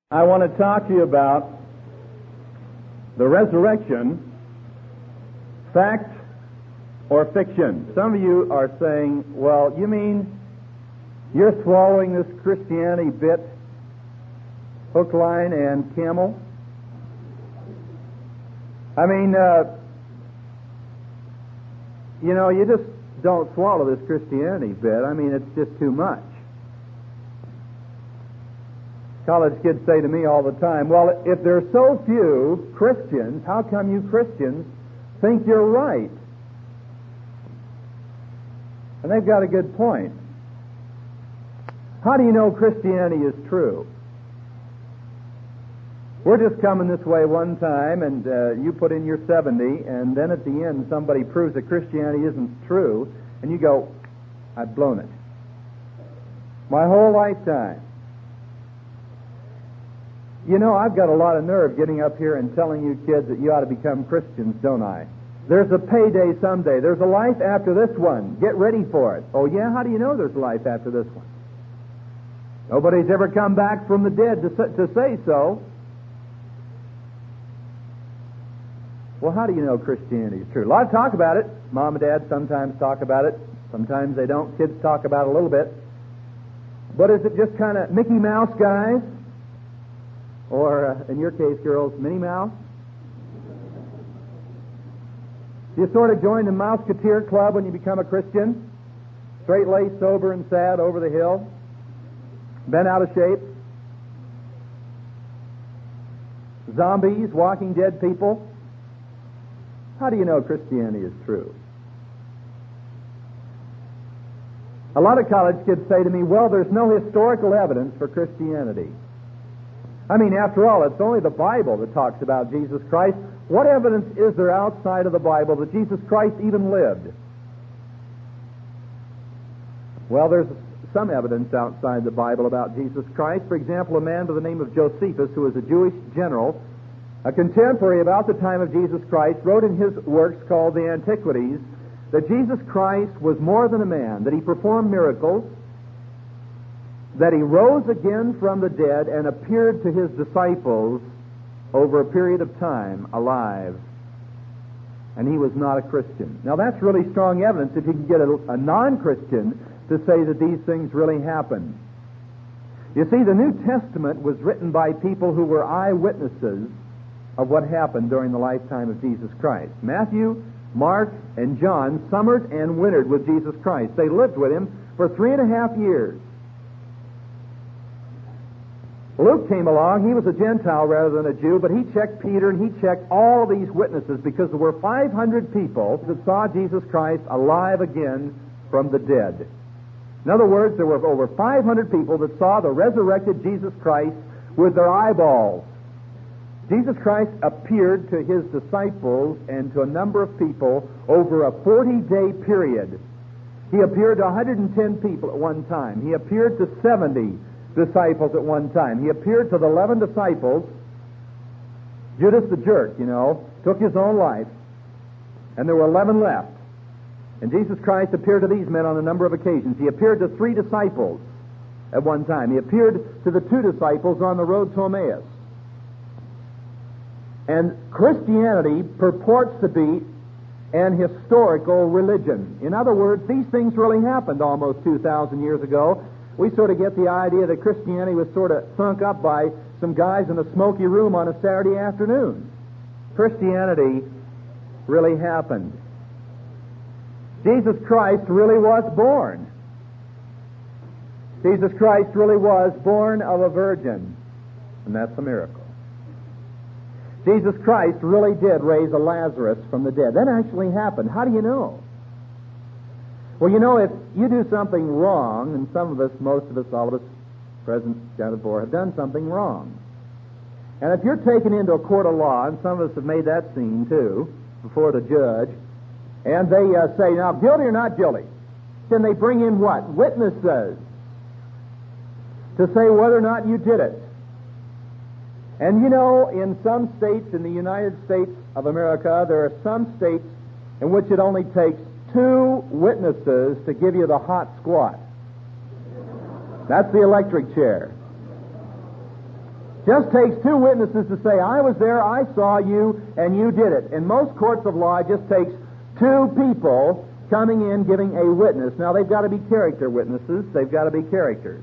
I want to talk to you about the resurrection, fact or fiction. Some of you are saying, well, you mean you're swallowing this Christianity bit, hook, line, and camel? I mean, you just don't swallow this Christianity bit. I mean, it's just too much. College kids say to me all the time, well, if there are so few Christians, how come you Christians think you're right? And they've got a good point. How do you know Christianity is true? We're just coming this way one time, and you put in your 70, and then at the end somebody proves that Christianity isn't true, and you go, I've blown it. My whole lifetime. You know, I've got a lot of nerve getting up here and telling you kids that you ought to become Christians, don't I? There's a payday someday. There's a life after this one. Get ready for it. Oh, yeah? How do you know there's a life after this one? Nobody's ever come back from the dead to say so. Well, how do you know Christianity is true? A lot of talk about it. Mom and Dad sometimes talk about it. Sometimes they don't. Kids talk about it a little bit. But is it just kind of Mickey Mouse guys? Or, in your case, girls, Minnie Mouse? Do you sort of join the Mouseketeer Club when you become a Christian? Straight-laced, sober, and sad, over the hill? Bent out of shape? Zombies, walking dead people? How do you know Christianity is true? A lot of college kids say to me, well, there's no historical evidence for Christianity. I mean, after all, it's only the Bible that talks about Jesus Christ. What evidence is there outside of the Bible that Jesus Christ even lived? Well, there's some evidence outside the Bible about Jesus Christ. For example, a man by the name of Josephus, who was a Jewish general, a contemporary about the time of Jesus Christ, wrote in his works called the Antiquities that Jesus Christ was more than a man, that he performed miracles, that he rose again from the dead and appeared to his disciples over a period of time alive. And he was not a Christian. Now that's really strong evidence if you can get a non-Christian to say that these things really happened. You see, the New Testament was written by people who were eyewitnesses of what happened during the lifetime of Jesus Christ. Matthew, Mark, and John summered and wintered with Jesus Christ. They lived with him for 3.5 years. Luke came along. He was a Gentile rather than a Jew, but he checked Peter and he checked all these witnesses because there were 500 people that saw Jesus Christ alive again from the dead. In other words, there were over 500 people that saw the resurrected Jesus Christ with their eyeballs. Jesus Christ appeared to his disciples and to a number of people over a 40-day period. He appeared to 110 people at one time. He appeared to 70 disciples at one time. He appeared to the 11 disciples. Judas the jerk, took his own life, and there were 11 left. And Jesus Christ appeared to these men on a number of occasions. He appeared to 3 disciples at one time. He appeared to the 2 disciples on the road to Emmaus. And Christianity purports to be an historical religion. In other words, these things really happened almost 2,000 years ago. We sort of get the idea that Christianity was sort of thunk up by some guys in a smoky room on a Saturday afternoon. Christianity really happened. Jesus Christ really was born. Jesus Christ really was born of a virgin, and that's a miracle. Jesus Christ really did raise a Lazarus from the dead. That actually happened. How do you know? Well, if you do something wrong, and some of us, most of us, all of us present, counted for, have done something wrong. And if you're taken into a court of law, and some of us have made that scene too, before the judge, and they say, now, guilty or not guilty, then they bring in what? Witnesses to say whether or not you did it. And in some states in the United States of America, there are some states in which it only takes 2 witnesses to give you the hot squat. That's the electric chair. Just takes two witnesses to say, I was there, I saw you, and you did it. In most courts of law, it just takes two people coming in giving a witness. Now, they've got to be character witnesses. They've got to be characters.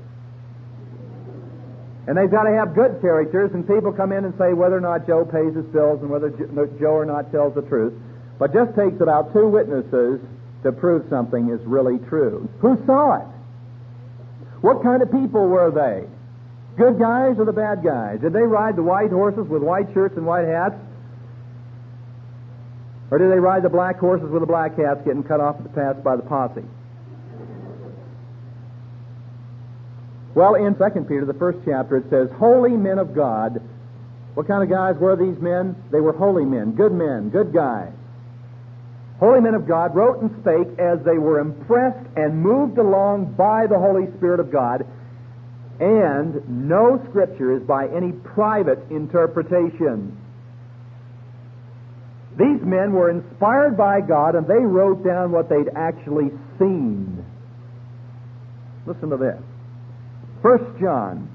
And they've got to have good characters, and people come in and say whether or not Joe pays his bills and whether Joe or not tells the truth. But just takes about two witnesses to prove something is really true. Who saw it? What kind of people were they? Good guys or the bad guys? Did they ride the white horses with white shirts and white hats? Or did they ride the black horses with the black hats getting cut off at the pass by the posse? Well, in 2 Peter, the first chapter, it says, holy men of God. What kind of guys were these men? They were holy men, good guys. Holy men of God wrote and spake as they were impressed and moved along by the Holy Spirit of God, and no Scripture is by any private interpretation. These men were inspired by God, and they wrote down what they'd actually seen. Listen to this. 1 John.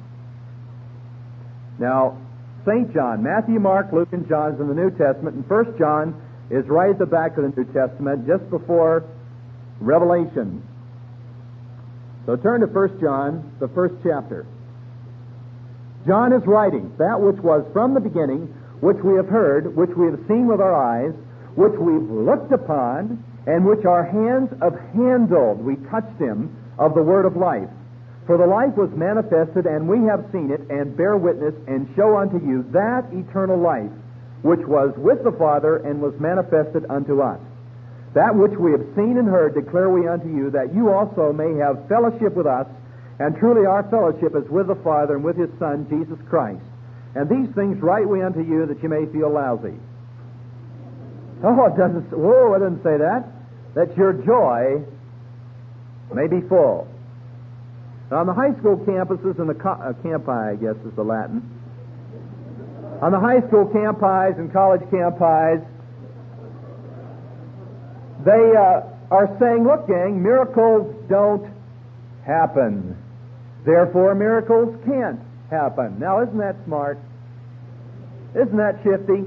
Now, St. John, Matthew, Mark, Luke, and John is in the New Testament, and 1 John is right at the back of the New Testament, just before Revelation. So turn to 1 John, the first chapter. John is writing that which was from the beginning, which we have heard, which we have seen with our eyes, which we've looked upon, and which our hands have handled. We touched him of the word of life. For the life was manifested, and we have seen it, and bear witness, and show unto you that eternal life, which was with the Father, and was manifested unto us. That which we have seen and heard declare we unto you, that you also may have fellowship with us, and truly our fellowship is with the Father and with His Son, Jesus Christ. And these things write we unto you, that you may feel lousy. Oh, it doesn't say that. That your joy may be full. On the high school campuses and the campi, I guess is the Latin. On the high school campis and college campis, they are saying, look, gang, miracles don't happen. Therefore, miracles can't happen. Now, isn't that smart? Isn't that shifty?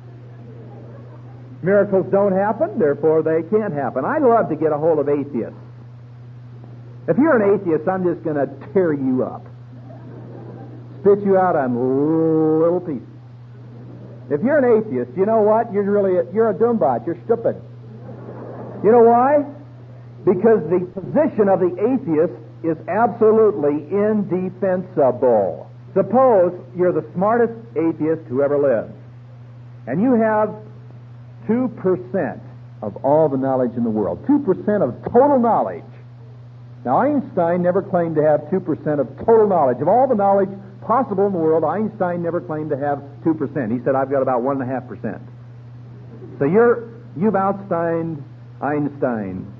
Miracles don't happen, therefore they can't happen. I love to get a hold of atheists. If you're an atheist, I'm just going to tear you up. Spit you out on little pieces. If you're an atheist, you know what? You're a doombot. You're stupid. You know why? Because the position of the atheist is absolutely indefensible. Suppose you're the smartest atheist who ever lived, and you have 2% of all the knowledge in the world. 2% of total knowledge. Now, Einstein never claimed to have 2% of total knowledge. Of all the knowledge possible in the world, Einstein never claimed to have 2%. He said, I've got about 1.5%. So you've outshined Einstein.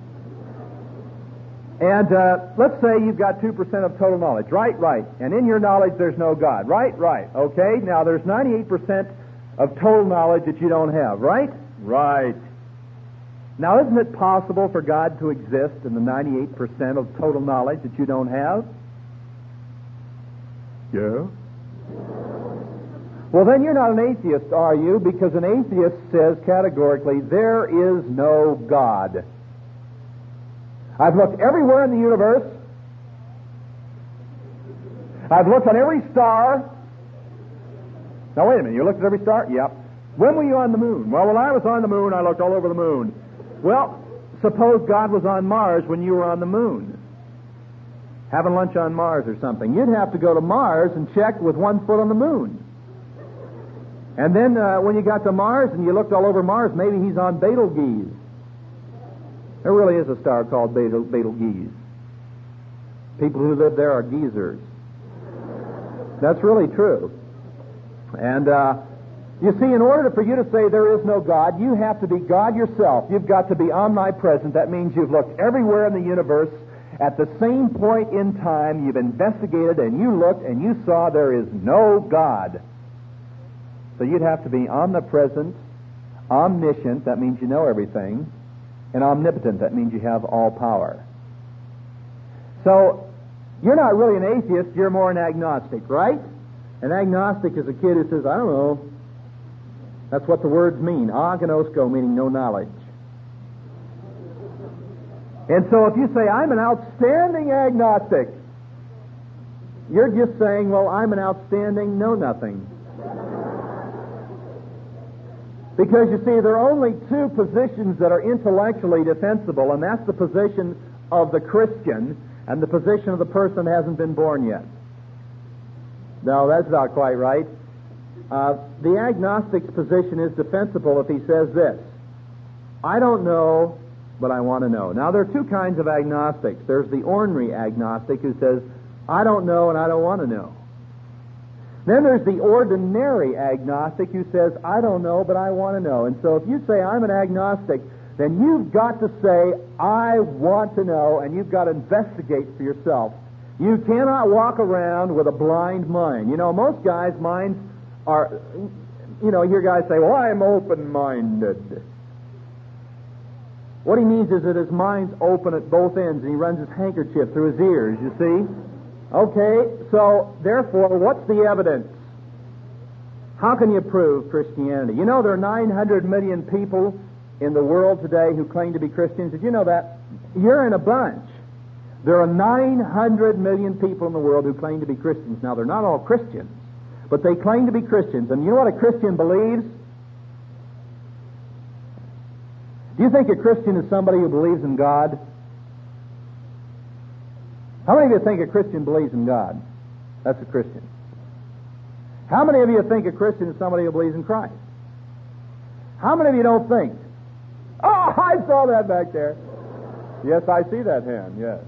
And let's say you've got 2% of total knowledge. Right. And in your knowledge, there's no God. Right. Okay, now there's 98% of total knowledge that you don't have. Right. Now, isn't it possible for God to exist in the 98% of total knowledge that you don't have? Yeah. Well, then you're not an atheist, are you? Because an atheist says categorically, there is no God. I've looked everywhere in the universe. I've looked on every star. Now, wait a minute. You looked at every star? Yep. When were you on the moon? Well, when I was on the moon, I looked all over the moon. Well, suppose God was on Mars when you were on the moon. Having lunch on Mars or something. You'd have to go to Mars and check with 1 foot on the moon. And then when you got to Mars and you looked all over Mars, maybe he's on Betelgeuse. There really is a star called Betelgeuse. People who live there are geezers. That's really true. And you see, in order for you to say there is no God, you have to be God yourself. You've got to be omnipresent. That means you've looked everywhere in the universe at the same point in time. You've investigated and you looked and you saw there is no God. So you'd have to be omnipresent, omniscient, that means you know everything, and omnipotent, that means you have all power. So you're not really an atheist, you're more an agnostic, right? An agnostic is a kid who says, I don't know. That's what the words mean. Agnosko, meaning no knowledge. And so if you say, I'm an outstanding agnostic, you're just saying, well, I'm an outstanding know-nothing. Because, you see, there are only two positions that are intellectually defensible, and that's the position of the Christian and the position of the person who hasn't been born yet. No, that's not quite right. The agnostic's position is defensible if he says this, I don't know, but I want to know. Now, there are two kinds of agnostics. There's the ornery agnostic who says, I don't know and I don't want to know. Then there's the ordinary agnostic who says, I don't know, but I want to know. And so if you say, I'm an agnostic, then you've got to say, I want to know, and you've got to investigate for yourself. You cannot walk around with a blind mind. You know, most guys' minds are, you know, hear guys say, well, I'm open-minded. What he means is that his mind's open at both ends, and he runs his handkerchief through his ears, you see? Okay, so, therefore, what's the evidence? How can you prove Christianity? You know, there are 900 million people in the world today who claim to be Christians. Did you know that? You're in a bunch. There are 900 million people in the world who claim to be Christians. Now, they're not all Christians, but they claim to be Christians. And you know what a Christian believes? Do you think a Christian is somebody who believes in God? How many of you think a Christian believes in God? That's a Christian. How many of you think a Christian is somebody who believes in Christ? How many of you don't think? Oh, I saw that back there. Yes, I see that hand, yes.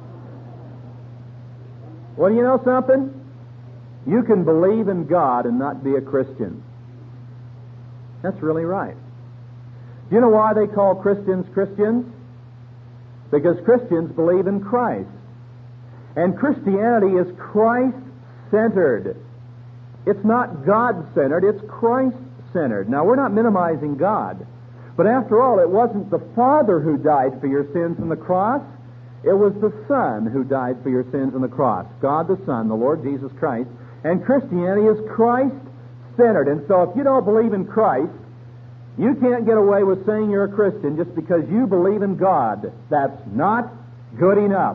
Well, you know something? You can believe in God and not be a Christian. That's really right. Do you know why they call Christians Christians? Because Christians believe in Christ. And Christianity is Christ-centered. It's not God-centered, it's Christ-centered. Now, we're not minimizing God. But after all, it wasn't the Father who died for your sins on the cross. It was the Son who died for your sins on the cross. God the Son, the Lord Jesus Christ. And Christianity is Christ-centered. And so if you don't believe in Christ, you can't get away with saying you're a Christian just because you believe in God. That's not good enough.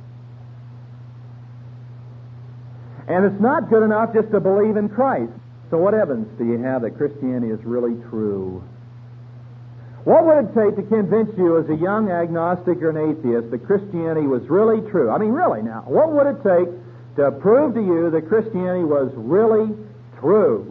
And it's not good enough just to believe in Christ. So what evidence do you have that Christianity is really true? What would it take to convince you as a young agnostic or an atheist that Christianity was really true? I mean, really now, what would it take to prove to you that Christianity was really true?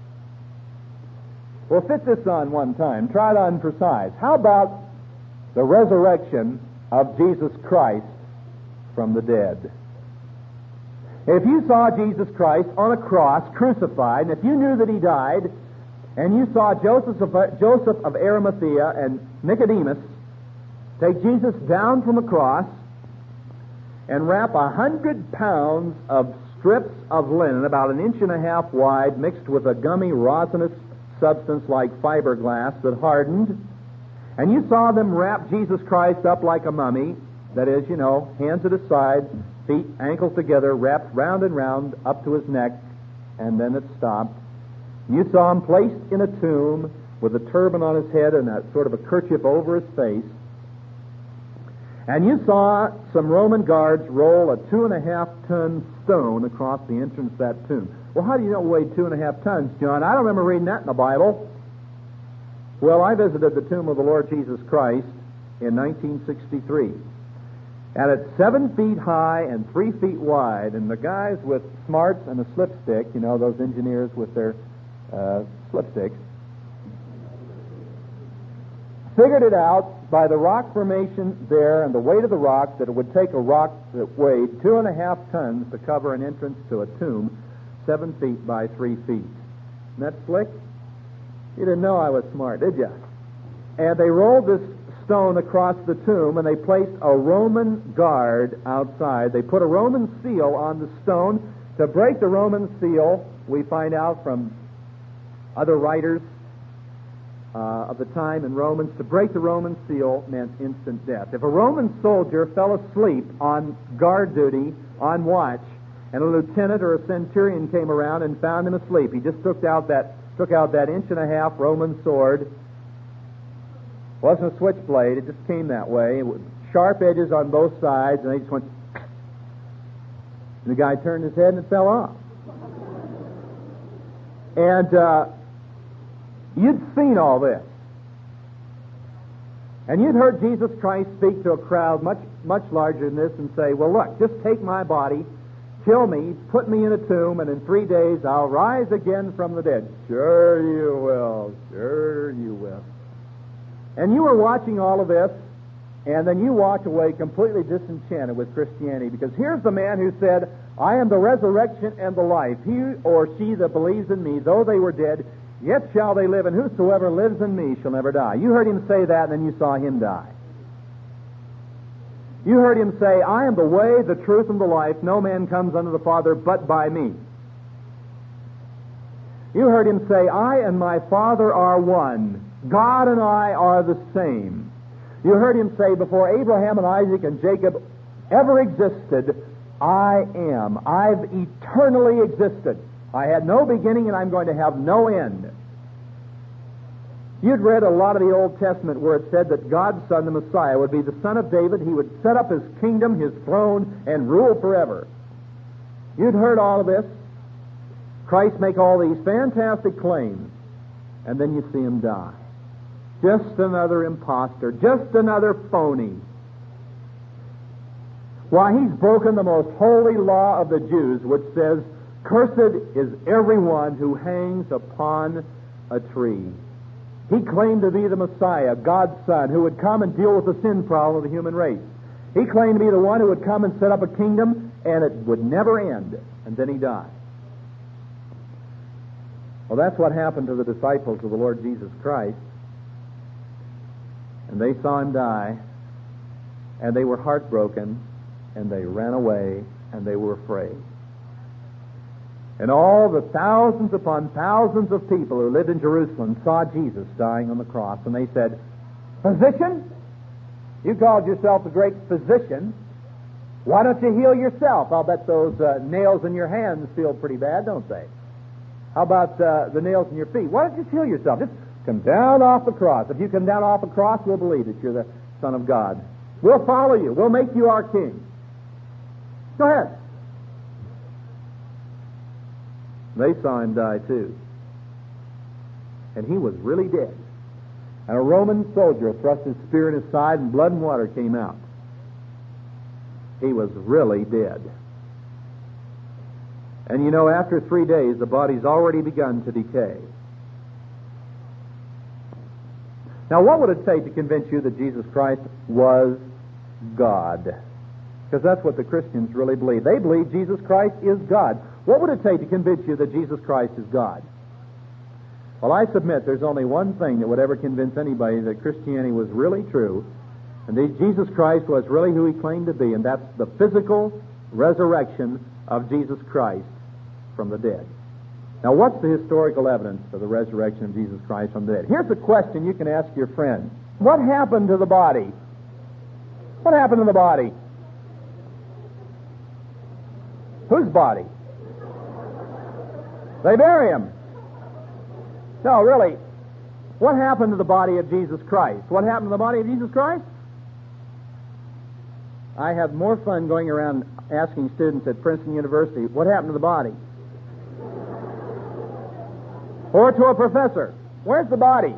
Well, fit this on one time. Try it on for size. How about the resurrection of Jesus Christ from the dead? If you saw Jesus Christ on a cross, crucified, and if you knew that he died, and you saw Joseph of Arimathea and Nicodemus take Jesus down from the cross and wrap 100 pounds of strips of linen, about 1.5 inches wide, mixed with a gummy, resinous substance like fiberglass that hardened, and you saw them wrap Jesus Christ up like a mummy, that is, you know, hands at his side, feet, ankles together, wrapped round and round up to his neck, and then it stopped. You saw him placed in a tomb with a turban on his head and a sort of a kerchief over his face. And you saw some Roman guards roll a 2.5-ton stone across the entrance of that tomb. Well, how do you know it weighed 2.5 tons, John? I don't remember reading that in the Bible. Well, I visited the tomb of the Lord Jesus Christ in 1963. And it's 7 feet high and 3 feet wide. And the guys with smarts and a slipstick, you know, those engineers with their slipsticks, figured it out by the rock formation there and the weight of the rock that it would take a rock that weighed 2.5 tons to cover an entrance to a tomb 7 feet by 3 feet. Isn't that slick? You didn't know I was smart, did you? And they rolled this stone across the tomb and they placed a Roman guard outside. They put a Roman seal on the stone. To break the Roman seal, we find out from other writers of the time in Romans, to break the Roman seal meant instant death. If a Roman soldier fell asleep on guard duty, on watch, and a lieutenant or a centurion came around and found him asleep. He just took out that 1.5-inch Roman sword. Wasn't a switchblade, it just came that way, with sharp edges on both sides, and they just went. And the guy turned his head and it fell off. And you'd seen all this. And you'd heard Jesus Christ speak to a crowd much, much larger than this and say, well, look, just take my body, kill me, put me in a tomb, and in 3 days I'll rise again from the dead. Sure you will. Sure you will. And you were watching all of this, and then you walked away completely disenchanted with Christianity, because here's the man who said, I am the resurrection and the life. He or she that believes in me, though they were dead, yet shall they live, and whosoever lives in me shall never die. You heard him say that, and then you saw him die. You heard him say, I am the way, the truth, and the life. No man comes unto the Father but by me. You heard him say, I and my Father are one. God and I are the same. You heard him say, before Abraham and Isaac and Jacob ever existed, I am. I've eternally existed. I had no beginning and I'm going to have no end. You'd read a lot of the Old Testament where it said that God's Son, the Messiah, would be the son of David. He would set up his kingdom, his throne, and rule forever. You'd heard all of this. Christ make all these fantastic claims, and then you see him die. Just another imposter, just another phony. Why, he's broken the most holy law of the Jews, which says, cursed is everyone who hangs upon a tree. He claimed to be the Messiah, God's Son, who would come and deal with the sin problem of the human race. He claimed to be the one who would come and set up a kingdom, and it would never end. And then he died. Well, that's what happened to the disciples of the Lord Jesus Christ. And they saw him die, and they were heartbroken, and they ran away, and they were afraid. And all the thousands upon thousands of people who lived in Jerusalem saw Jesus dying on the cross, and they said, Physician? You called yourself a great physician. Why don't you heal yourself? I'll bet those nails in your hands feel pretty bad, don't they? How about the nails in your feet? Why don't you just heal yourself? Just come down off the cross. If you come down off the cross, we'll believe that you're the Son of God. We'll follow you. We'll make you our king. Go ahead. They saw him die too. And he was really dead. And a Roman soldier thrust his spear in his side, and blood and water came out. He was really dead. And you know, after 3 days, the body's already begun to decay. Now, what would it take to convince you that Jesus Christ was God? Because that's what the Christians really believe. They believe Jesus Christ is God. What would it take to convince you that Jesus Christ is God? Well, I submit there's only one thing that would ever convince anybody that Christianity was really true, and that Jesus Christ was really who he claimed to be, and that's the physical resurrection of Jesus Christ from the dead. Now, what's the historical evidence for the resurrection of Jesus Christ from the dead? Here's a question you can ask your friend. What happened to the body? What happened to the body? Whose body? They bury him. No, really. What happened to the body of Jesus Christ? What happened to the body of Jesus Christ? I have more fun going around asking students at Princeton University, what happened to the body? Or to a professor, where's the body?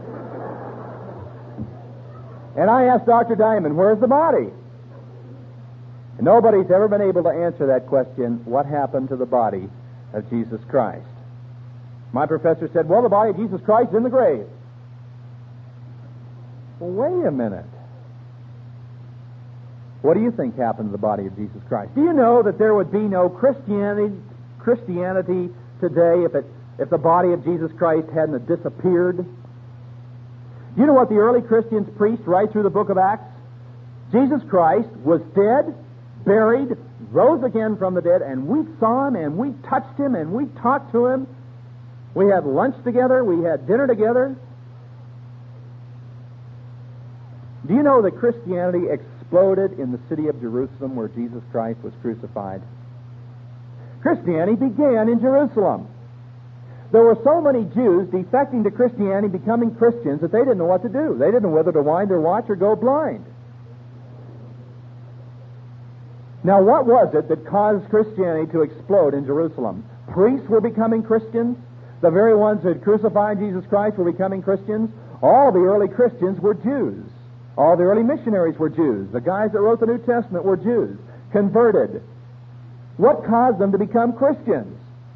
And I asked Dr. Diamond, where's the body? And nobody's ever been able to answer that question, what happened to the body of Jesus Christ? My professor said, well, the body of Jesus Christ is in the grave. Well, wait a minute. What do you think happened to the body of Jesus Christ? Do you know that there would be no Christianity today if the body of Jesus Christ hadn't disappeared? Do you know what the early Christians preached right through the book of Acts? Jesus Christ was dead, buried, rose again from the dead, and we saw him, and we touched him, and we talked to him. We had lunch together, we had dinner together. Do you know that Christianity exploded in the city of Jerusalem where Jesus Christ was crucified? Christianity began in Jerusalem. There were so many Jews defecting to Christianity, becoming Christians, that they didn't know what to do. They didn't know whether to wind their watch or go blind. Now, what was it that caused Christianity to explode in Jerusalem? Priests were becoming Christians. The very ones who had crucified Jesus Christ were becoming Christians. All the early Christians were Jews. All the early missionaries were Jews. The guys that wrote the New Testament were Jews, converted. What caused them to become Christians?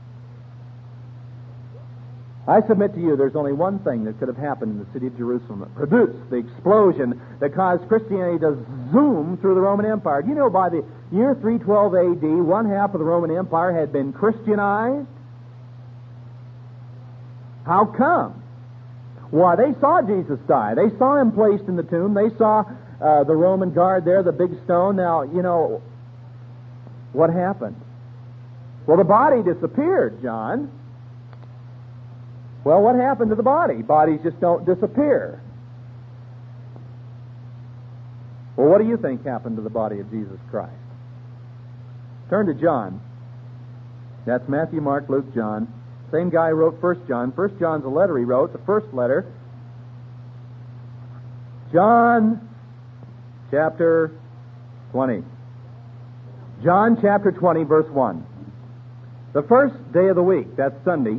I submit to you there's only one thing that could have happened in the city of Jerusalem that produced the explosion that caused Christianity to zoom through the Roman Empire. Do you know by the year 312 A.D., one half of the Roman Empire had been Christianized? How come? Why, they saw Jesus die. They saw him placed in the tomb. They saw the Roman guard there, the big stone. Now, you know, what happened? Well, the body disappeared, John. Well, what happened to the body? Bodies just don't disappear. Well, what do you think happened to the body of Jesus Christ? Turn to John. That's Matthew, Mark, Luke, John. Same guy who wrote 1 John. 1 John's a letter he wrote, the first letter. John chapter 20. John chapter 20, verse 1. The first day of the week, that's Sunday,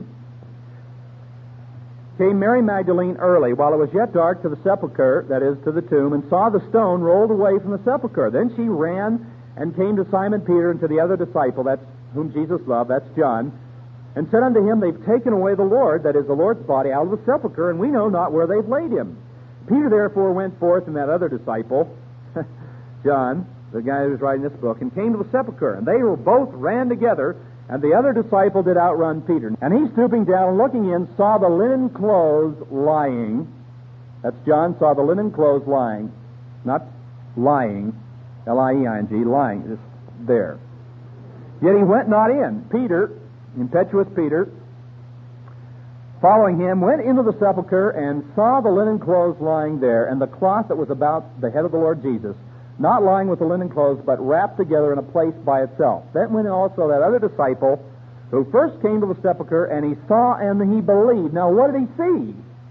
came Mary Magdalene early, while it was yet dark, to the sepulchre, that is, to the tomb, and saw the stone rolled away from the sepulchre. Then she ran and came to Simon Peter and to the other disciple, that's whom Jesus loved, that's John, and said unto him, They've taken away the Lord, that is, the Lord's body, out of the sepulchre, and we know not where they've laid him. Peter therefore went forth, and that other disciple, John, the guy who was writing this book, and came to the sepulchre, and they were both ran together, and the other disciple did outrun Peter. And he, stooping down and looking in, saw the linen clothes lying. That's John, saw the linen clothes lying. Not lying, L-I-E-I-N-G, lying, just there. Yet he went not in. Peter, impetuous Peter, following him, went into the sepulchre and saw the linen clothes lying there, and the cloth that was about the head of the Lord Jesus, not lying with the linen clothes, but wrapped together in a place by itself. Then went also that other disciple, who first came to the sepulchre, and he saw and he believed. Now, what did he see?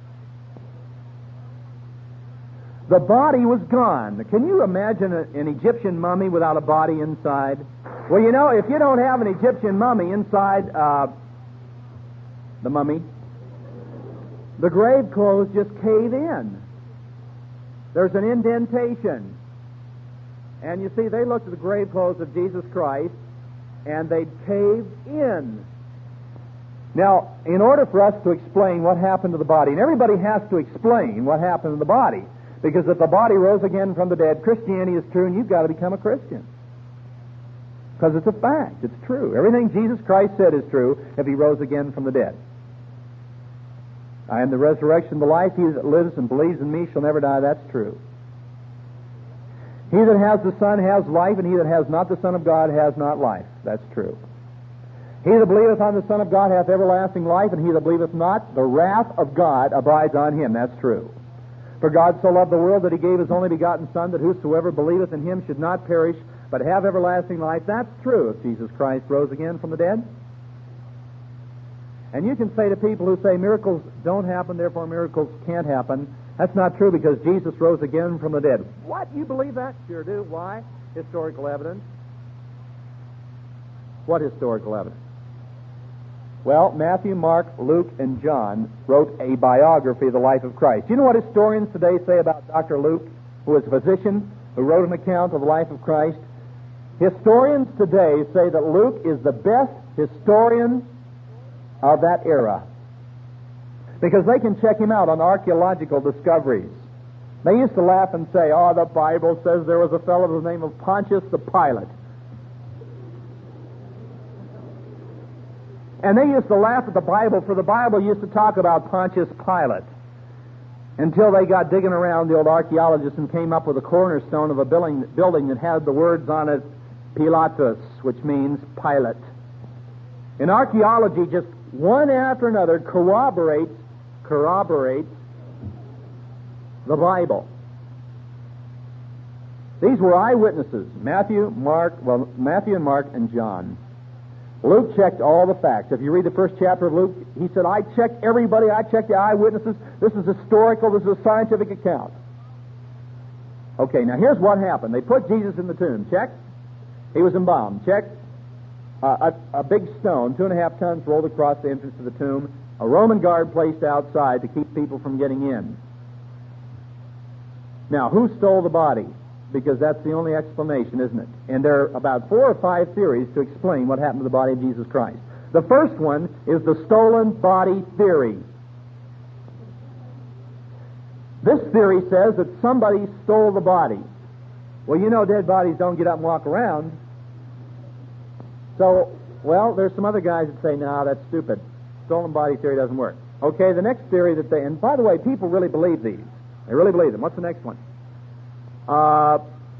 The body was gone. Can you imagine an Egyptian mummy without a body inside? Well, you know, if you don't have an Egyptian mummy inside the mummy, the grave clothes just cave in. There's an indentation. And you see, they looked at the grave clothes of Jesus Christ, and they'd caved in. Now, in order for us to explain what happened to the body, and everybody has to explain what happened to the body, because if the body rose again from the dead, Christianity is true, and you've got to become a Christian. Because it's a fact. It's true. Everything Jesus Christ said is true if he rose again from the dead. I am the resurrection, the life. He that lives and believes in me shall never die. That's true. He that has the Son has life, and he that has not the Son of God has not life. That's true. He that believeth on the Son of God hath everlasting life, and he that believeth not, the wrath of God abides on him. That's true. For God so loved the world that he gave his only begotten Son, that whosoever believeth in him should not perish, but have everlasting life. That's true if Jesus Christ rose again from the dead. And you can say to people who say miracles don't happen, therefore miracles can't happen, that's not true because Jesus rose again from the dead. What? You believe that? Sure do. Why? Historical evidence. What historical evidence? Well, Matthew, Mark, Luke, and John wrote a biography of the life of Christ. Do you know what historians today say about Dr. Luke, who was a physician, who wrote an account of the life of Christ? Historians today say that Luke is the best historian of that era, because they can check him out on archaeological discoveries. They used to laugh and say, oh, the Bible says there was a fellow by the name of Pontius the Pilate. And they used to laugh at the Bible, for the Bible used to talk about Pontius Pilate, until they got digging around, the old archaeologists, and came up with a cornerstone of a building that had the words on it, Pilatus, which means Pilate. In archaeology, just one after another corroborates the Bible. These were eyewitnesses, Matthew and Mark, and John. Luke checked all the facts. If you read the first chapter of Luke, he said, I checked everybody, I checked the eyewitnesses. This is historical, this is a scientific account. Okay, now here's what happened. They put Jesus in the tomb. Check. He was embalmed. Check. A big stone, 2.5 tons, rolled across the entrance to the tomb. A Roman guard placed outside to keep people from getting in. Now, who stole the body? Because that's the only explanation, isn't it? And there are about 4 or 5 theories to explain what happened to the body of Jesus Christ. The first one is the stolen body theory. This theory says that somebody stole the body. Well, you know dead bodies don't get up and walk around. So, well, there's some other guys that say, no, that's stupid. Stolen body theory doesn't work. Okay, the next theory that and by the way, people really believe these. They really believe them. What's the next one? The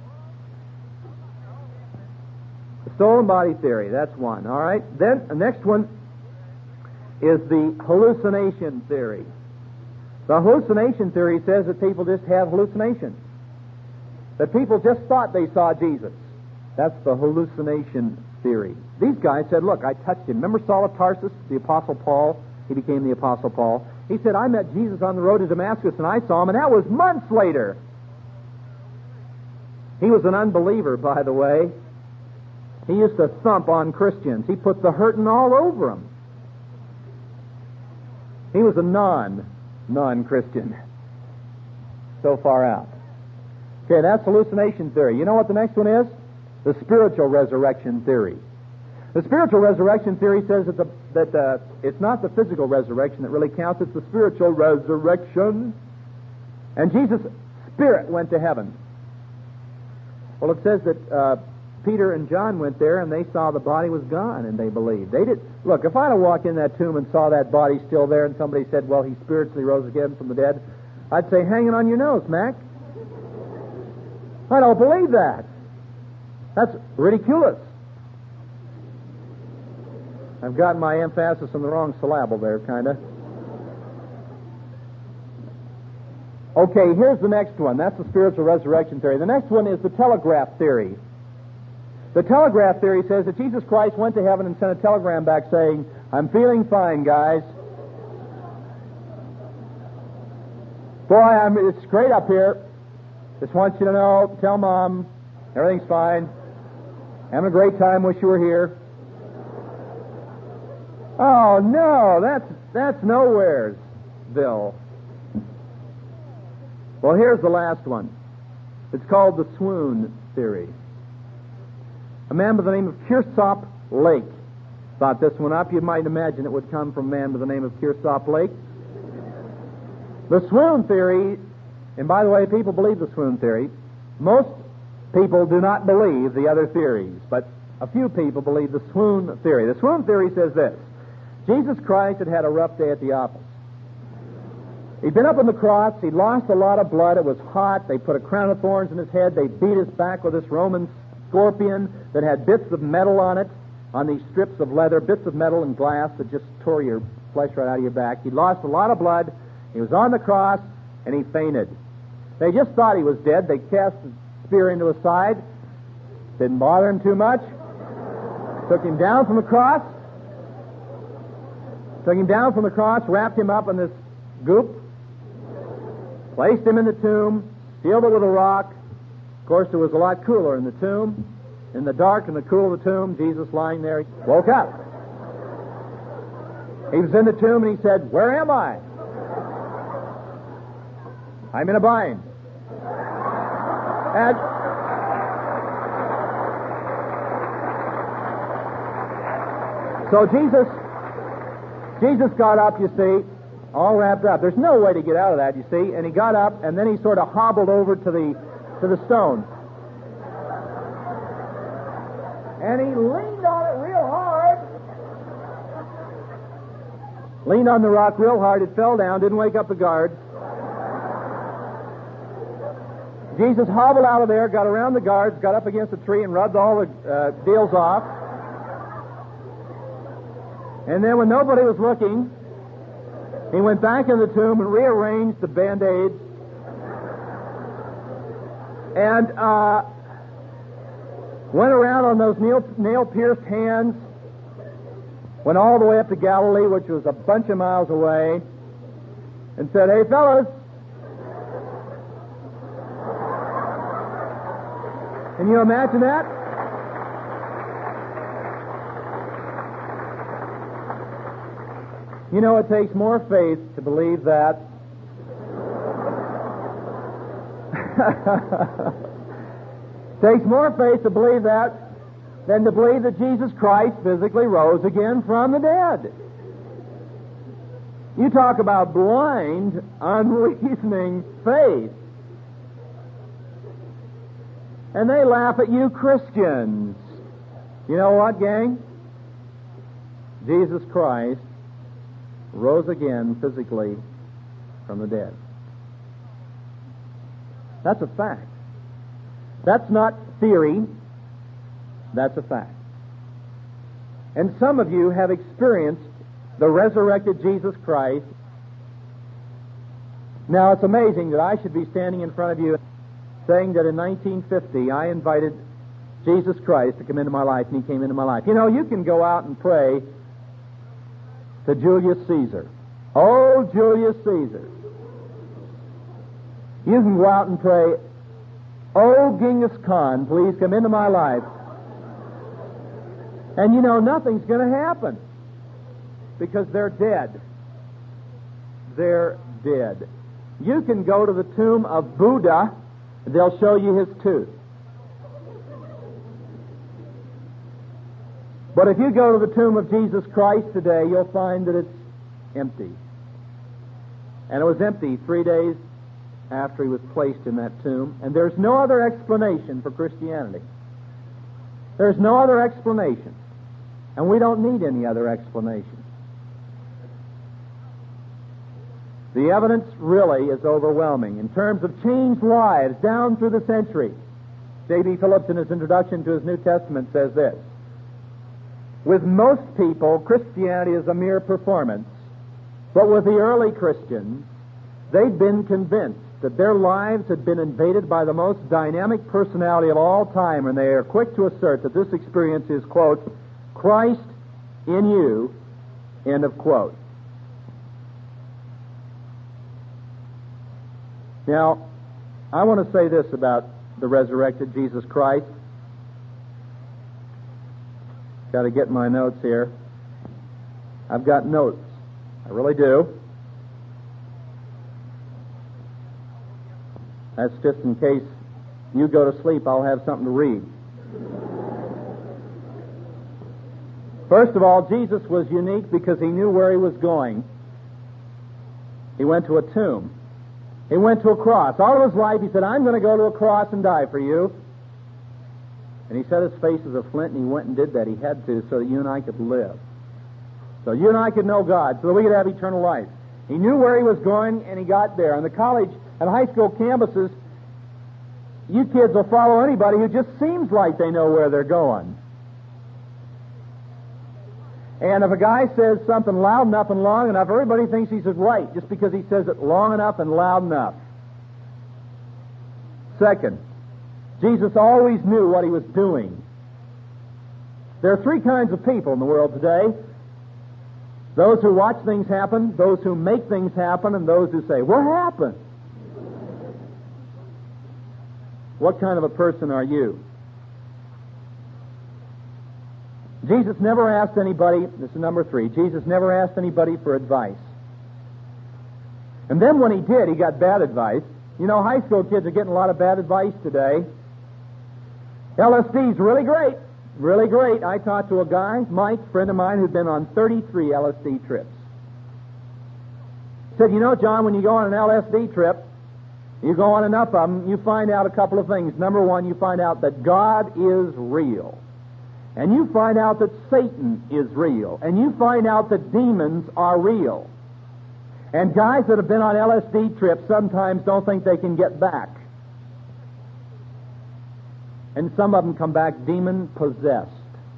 stolen body theory, that's one. All right. Then the next one is the hallucination theory. The hallucination theory says that people just have hallucinations. That people just thought they saw Jesus. That's the hallucination theory. These guys said, look, I touched him. Remember Saul of Tarsus, the Apostle Paul? He became the Apostle Paul. He said, I met Jesus on the road to Damascus and I saw him, and that was months later. He was an unbeliever, by the way. He used to thump on Christians. He put the hurting all over them. He was a non-Christian. So far out. Okay, that's hallucination theory. You know what the next one is? The spiritual resurrection theory. The spiritual resurrection theory says that it's not the physical resurrection that really counts, it's the spiritual resurrection. And Jesus' spirit went to heaven. Well, it says that Peter and John went there and they saw the body was gone and they believed. They did. Look, if I'd have walked in that tomb and saw that body still there and somebody said, well, he spiritually rose again from the dead, I'd say, hang it on your nose, Mac. I don't believe that. That's ridiculous. I've got my emphasis on the wrong syllable there, kind of. Okay, here's the next one. That's the spiritual resurrection theory. The next one is the telegraph theory. The telegraph theory says that Jesus Christ went to heaven and sent a telegram back saying, I'm feeling fine, guys. Boy, it's great up here. Just want you to know, tell Mom, everything's fine. Having a great time, wish you were here. Oh, no, that's nowheres, Bill. Well, here's the last one. It's called the swoon theory. A man by the name of Kearsarge Lake thought this one up. You might imagine it would come from a man by the name of Kearsarge Lake. The swoon theory, and by the way, people believe the swoon theory. Most people do not believe the other theories, but a few people believe the swoon theory. The swoon theory says this. Jesus Christ had a rough day at the office. He'd been up on the cross. He'd lost a lot of blood. It was hot. They put a crown of thorns in his head. They beat his back with this Roman scorpion that had bits of metal on it, on these strips of leather, bits of metal and glass that just tore your flesh right out of your back. He'd lost a lot of blood. He was on the cross, and he fainted. They just thought he was dead. They cast the spear into his side. Didn't bother him too much. Took him down from the cross. Wrapped him up in this goop, placed him in the tomb, sealed it with a rock. Of course, it was a lot cooler in the tomb. In the dark and the cool of the tomb, Jesus lying there, he woke up. He was in the tomb and he said, where am I? I'm in a bind. And so Jesus got up, you see, all wrapped up. There's no way to get out of that, you see. And he got up, and then he sort of hobbled over to the stone. And he leaned on it real hard. Leaned on the rock real hard. It fell down, didn't wake up the guards. Jesus hobbled out of there, got around the guards, got up against a tree, and rubbed all the deals off. And then when nobody was looking, he went back in the tomb and rearranged the Band-Aids and went around on those nail-pierced hands went all the way up to Galilee, which was a bunch of miles away, and said, "Hey, fellas, can you imagine that? You know, it takes more faith to believe that takes more faith to believe that than to believe that Jesus Christ physically rose again from the dead. You talk about blind, unreasoning faith. And they laugh at you Christians. You know what, gang? Jesus Christ rose again physically from the dead. That's a fact. That's not theory. That's a fact. And some of you have experienced the resurrected Jesus Christ. Now, it's amazing that I should be standing in front of you saying that in 1950 I invited Jesus Christ to come into my life, and He came into my life. You know, you can go out and pray to Julius Caesar. Oh, Julius Caesar. You can go out and pray, "Oh, Genghis Khan, please come into my life." And you know, nothing's going to happen because they're dead. They're dead. You can go to the tomb of Buddha, and they'll show you his tooth. But if you go to the tomb of Jesus Christ today, you'll find that it's empty. And it was empty 3 days after He was placed in that tomb. And there's no other explanation for Christianity. There's no other explanation. And we don't need any other explanation. The evidence really is overwhelming in terms of changed lives down through the centuries. J.B. Phillips, in his introduction to his New Testament, says this: "With most people, Christianity is a mere performance, but with the early Christians, they'd been convinced that their lives had been invaded by the most dynamic personality of all time, and they are quick to assert that this experience is, quote, Christ in you, end of quote." Now, I want to say this about the resurrected Jesus Christ. Got to get my notes here. I've got notes. I really do. That's just in case you go to sleep, I'll have something to read. First of all, Jesus was unique because He knew where He was going. He went to a tomb. He went to a cross. All of His life He said, "I'm going to go to a cross and die for you." And He set His face as a flint, and He went and did that. He had to, so that you and I could live. So you and I could know God, so that we could have eternal life. He knew where He was going, and He got there. In the college and high school campuses, you kids will follow anybody who just seems like they know where they're going. And if a guy says something loud enough and long enough, everybody thinks he's right just because he says it long enough and loud enough. Second, Jesus always knew what He was doing. There are three kinds of people in the world today: those who watch things happen, those who make things happen, and those who say, "What happened?" What kind of a person are you? Jesus never asked anybody, this is number 3, Jesus never asked anybody for advice. And then when He did, He got bad advice. You know, high school kids are getting a lot of bad advice today. LSD's really great. Really great. I talked to a guy, Mike, a friend of mine, who'd been on 33 LSD trips. He said, "You know, John, when you go on an LSD trip, you go on enough of them, you find out a couple of things. Number one, you find out that God is real. And you find out that Satan is real. And you find out that demons are real. And guys that have been on LSD trips sometimes don't think they can get back. And some of them come back demon-possessed.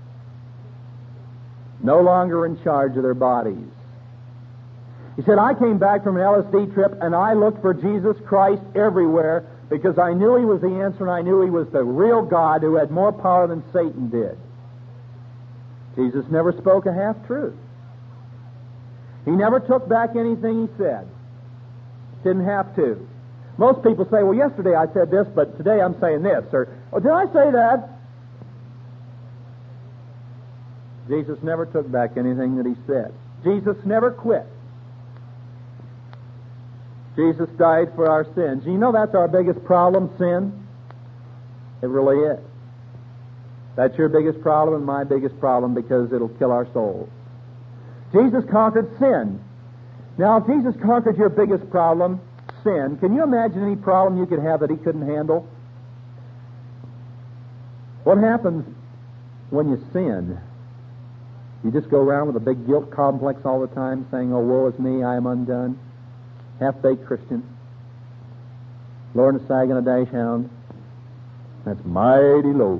No longer in charge of their bodies." He said, "I came back from an LSD trip and I looked for Jesus Christ everywhere because I knew He was the answer and I knew He was the real God who had more power than Satan did." Jesus never spoke a half-truth. He never took back anything he said. Didn't have to. Most people say, well, yesterday I said this, but today I'm saying this. Or, oh, did I say that? Jesus never took back anything that he said. Jesus never quit. Jesus died for our sins. You know that's our biggest problem, sin? It really is. That's your biggest problem and my biggest problem because it'll kill our souls. Jesus conquered sin. Now, if Jesus conquered your biggest problem, sin, can you imagine any problem you could have that he couldn't handle? What happens when you sin? You just go around with a big guilt complex all the time saying, oh, woe is me, I am undone. Half-baked Christian. Lord and a sag and a dash hound. That's mighty low.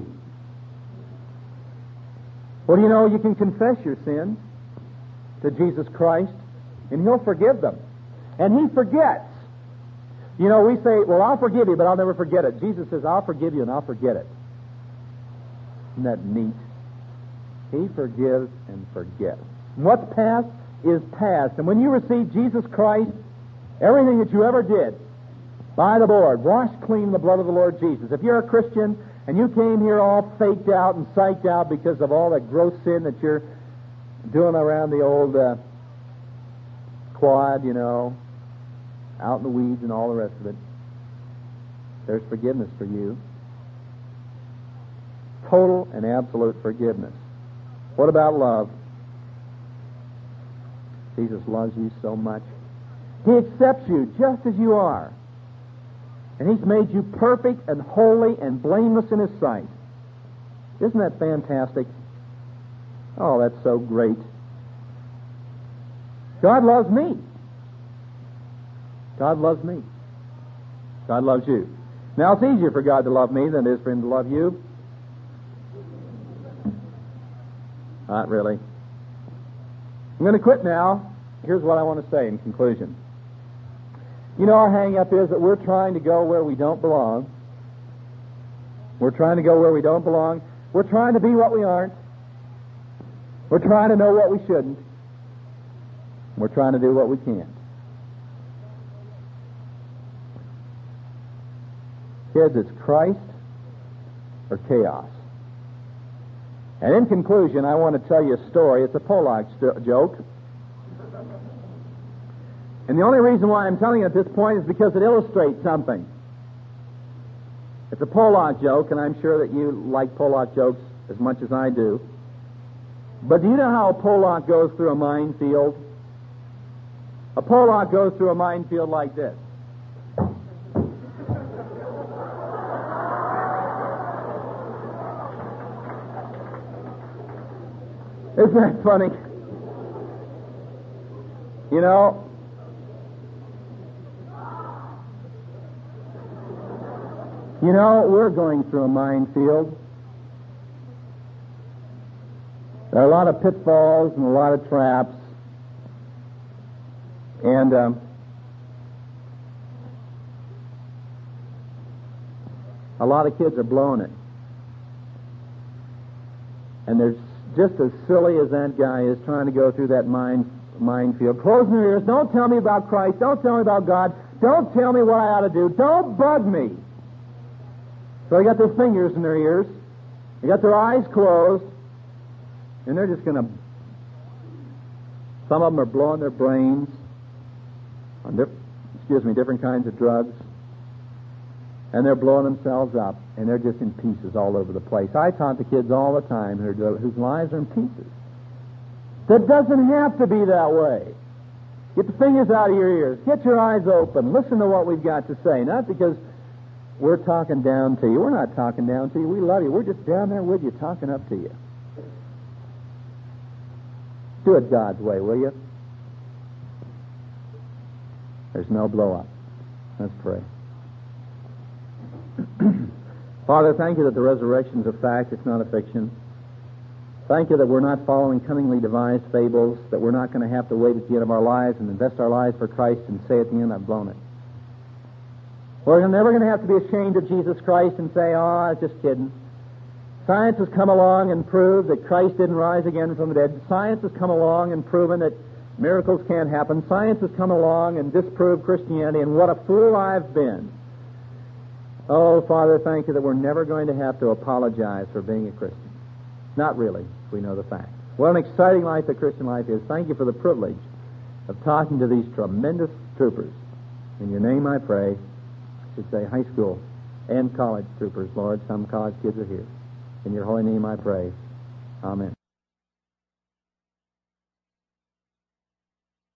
Well, you know, you can confess your sins to Jesus Christ, and he'll forgive them. And he forgets. You know, we say, well, I'll forgive you, but I'll never forget it. Jesus says, I'll forgive you and I'll forget it. Isn't that neat? He forgives and forgets. And what's past is past. And when you receive Jesus Christ, everything that you ever did, by the board, wash clean in the blood of the Lord Jesus. If you're a Christian and you came here all faked out and psyched out because of all that gross sin that you're doing around the old quad, you know, out in the weeds and all the rest of it, there's forgiveness for you. Total and absolute forgiveness. What about love? Jesus loves you so much. He accepts you just as you are. And he's made you perfect and holy and blameless in his sight. Isn't that fantastic? Oh, that's so great. God loves me. God loves me. God loves you. Now, it's easier for God to love me than it is for him to love you. Not really. I'm going to quit now. Here's what I want to say in conclusion. You know, our hang-up is that we're trying to go where we don't belong. We're trying to go where we don't belong. We're trying to be what we aren't. We're trying to know what we shouldn't. We're trying to do what we can't. Kids, it's Christ or chaos. And in conclusion, I want to tell you a story. It's a Pollock joke. And the only reason why I'm telling it at this point is because it illustrates something. It's a Pollock joke, and I'm sure that you like Pollock jokes as much as I do. But do you know how a Pollock goes through a minefield? A Pollock goes through a minefield like this. Isn't that funny? You know, we're going through a minefield. There are a lot of pitfalls and a lot of traps. And a lot of kids are blowing it. And they're just as silly as that guy is trying to go through that minefield. Closing their ears. Don't tell me about Christ. Don't tell me about God. Don't tell me what I ought to do. Don't bug me. So they got their fingers in their ears. They got their eyes closed. And they're just going to... Some of them are blowing their brains on different kinds of drugs. And they're blowing themselves up. And they're just in pieces all over the place. I talk to kids all the time whose lives are in pieces. That doesn't have to be that way. Get the fingers out of your ears. Get your eyes open. Listen to what we've got to say. Not because we're talking down to you. We're not talking down to you. We love you. We're just down there with you, talking up to you. Do it God's way, will you? There's no blow-up. Let's pray. Father, thank you that the resurrection is a fact. It's not a fiction. Thank you that we're not following cunningly devised fables, that we're not going to have to wait at the end of our lives and invest our lives for Christ and say at the end, I've blown it. We're never going to have to be ashamed of Jesus Christ and say, oh, I was just kidding. Science has come along and proved that Christ didn't rise again from the dead. Science has come along and proven that miracles can't happen. Science has come along and disproved Christianity, and what a fool I've been. Oh, Father, thank you that we're never going to have to apologize for being a Christian. Not really, if we know the fact. What an exciting life the Christian life is. Thank you for the privilege of talking to these tremendous troopers. In your name I pray. I should say high school and college troopers, Lord. Some college kids are here. In your holy name I pray. Amen.